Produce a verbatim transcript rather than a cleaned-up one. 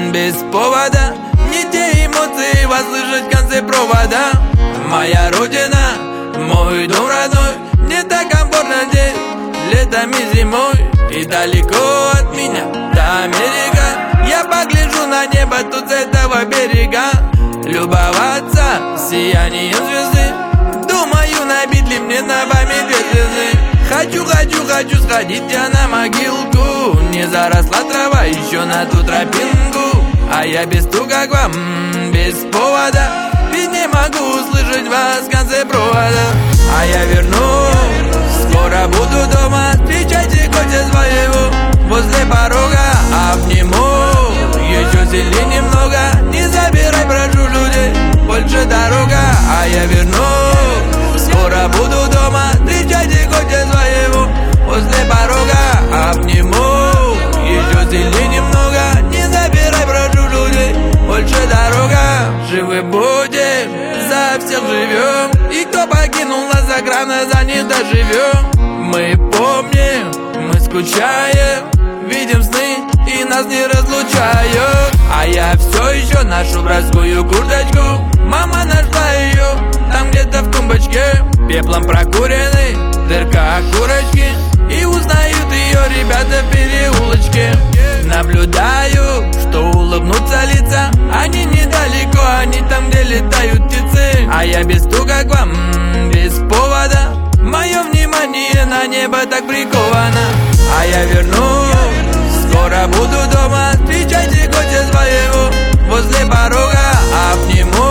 без повода. Не те эмоции вас слышать в конце провода. Моя родина, мой дом родной. Мне так комфортно здесь, летом и зимой. И далеко от меня до Америка. Я погляжу на небо тут с этого берега. Любоваться сиянием звезды. Думаю, набить ли мне на память две звезды. Хочу, хочу, хочу сходить я на могилку. Не заросла трава еще на ту тропинку. А я без стука к вам, без повода. Ведь не могу услышать вас в конце провода. А я вернусь, скоро буду дома. Встречайте гостя своего возле порога. Обниму, еще сильнее немного. Не забирай, прошу людей, больше дорога. А я вернусь, скоро буду дома. Встречайте гостя своего возле порога. Обниму, еще сильнее немного. Не забирай, прошу людей, больше дорога. Живы будем, за всех живем. И кто покинул нас за граной, за них доживем. Мы помним, мы скучаем, видим сны и нас не разлучают. А я все еще ношу братскую курточку. Мама нашла ее там где-то в тумбочке. Пеплом прокуренный, дырка окурочки. И узнают ее ребята в переулочке. Наблюдаю, что улыбнутся лица. Они недалеко, они там, где летают птицы. А я без стука к вам, без повода. Мое внимание на небо так приковано. А я вернусь, скоро буду дома. Встречайте гостя своего возле порога. Обниму,